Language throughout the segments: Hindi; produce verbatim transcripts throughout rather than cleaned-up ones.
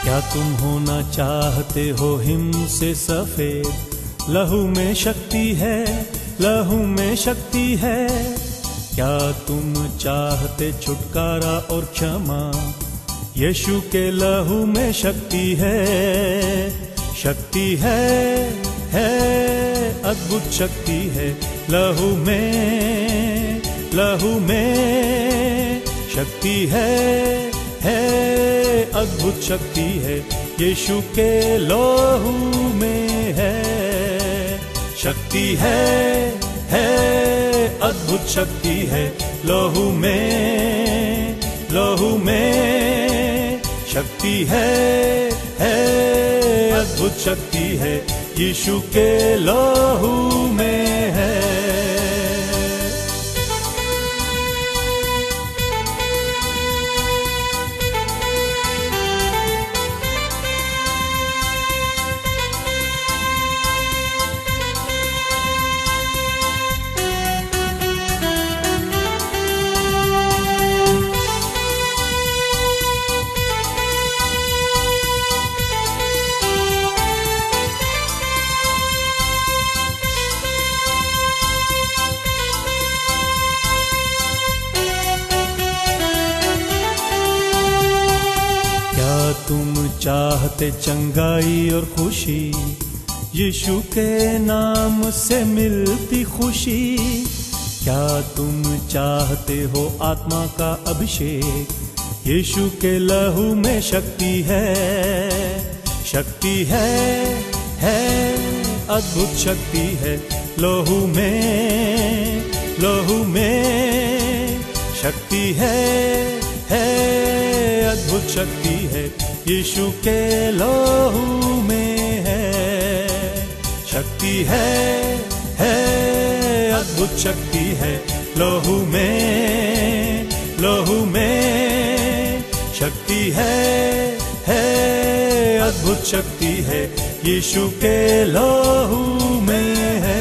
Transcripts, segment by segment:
क्या तुम होना चाहते हो हिम से सफेद? लहू में शक्ति है, लहू में शक्ति है। क्या तुम चाहते छुटकारा और क्षमा? यीशु के लहू में शक्ति है, शक्ति है, है अद्भुत शक्ति है। लहू में, लहू में शक्ति है, है अद्भुत शक्ति है। यीशु के लहू में है शक्ति, है, है अद्भुत शक्ति है। लहू में, लहू में शक्ति है, है अद्भुत शक्ति है। यीशु के लहू में है। तुम चाहते चंगाई और खुशी? यीशु के नाम से मिलती खुशी। क्या तुम चाहते हो आत्मा का अभिषेक? यीशु के लहू में शक्ति है, शक्ति है, है अद्भुत शक्ति है। लहू में, लहू में शक्ति है, है अद्भुत शक्ति है। यीशु के लहू में है शक्ति, है, है अद्भुत शक्ति है। लहू में, लहू में शक्ति है, है अद्भुत शक्ति है। यीशु के लहू में है।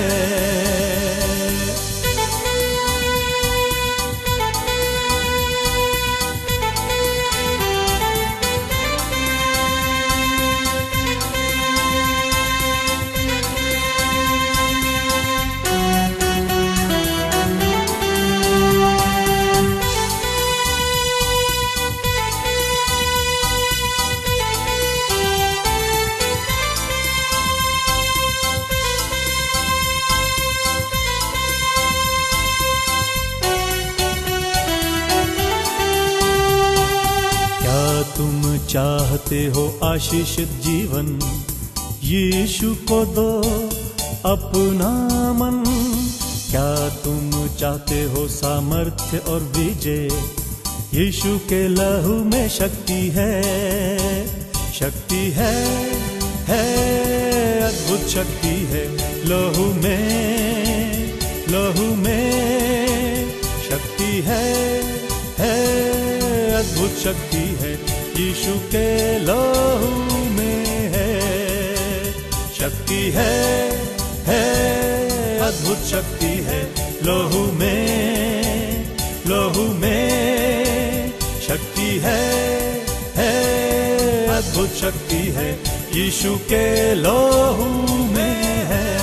तुम चाहते हो आशीषित जीवन? यीशु को दो अपना मन। क्या तुम चाहते हो सामर्थ्य और विजय? यीशु के लहू में शक्ति है, शक्ति है, है अद्भुत शक्ति है। लहू में, लहू में शक्ति है, है अद्भुत शक्ति है। यीशु के लहू में है शक्ति, है, है अद्भुत शक्ति है। लहू में, लहू में शक्ति है, है अद्भुत शक्ति है। यीशु के लहू में है।